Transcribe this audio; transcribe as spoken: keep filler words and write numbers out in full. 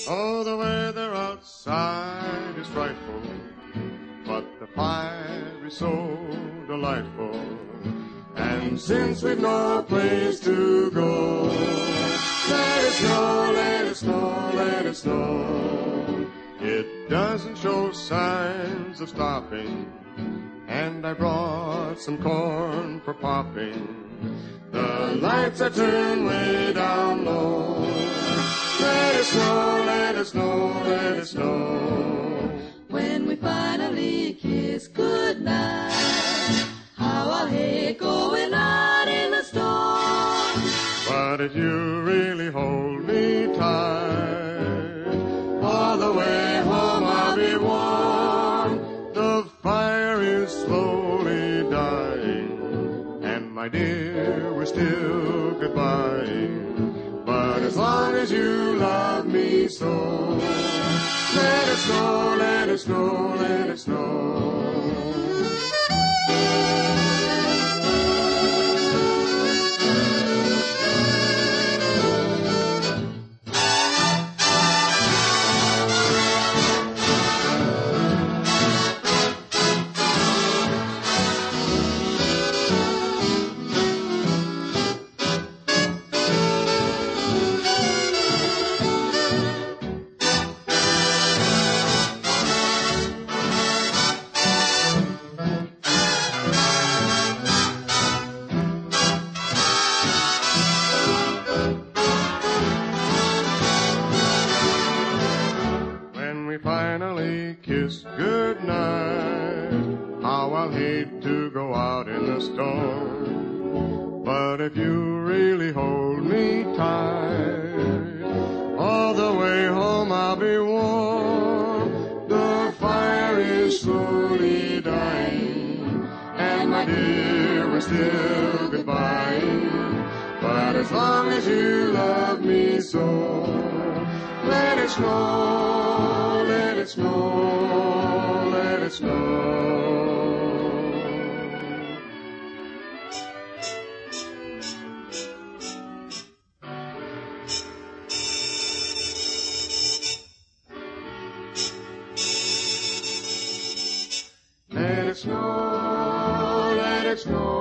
Oh, the weather outside is frightful, but the fire is so delightful. And since we've no place to go, let it snow, let it snow, let it snow. It doesn't show signs of stopping, and I brought some corn for popping. The lights are turned way down low. Let it snow, let it snow, let it snow. When we finally kiss goodnight, how I hate going out in the storm. But if you really hold me tight, all the way home I'll be warm. The fire is slowly dying, and my dear, we're still goodbye. But as long as you love me so, let it snow, let it snow, let it snow. Finally kiss goodnight, how I'll hate to go out in the storm. But if you really hold me tight, all the way home I'll be warm. The fire is slowly dying, and my dear, we're still goodbye. But as long as you love me so, let it snow, let it snow, let it snow. Let it snow, let it snow.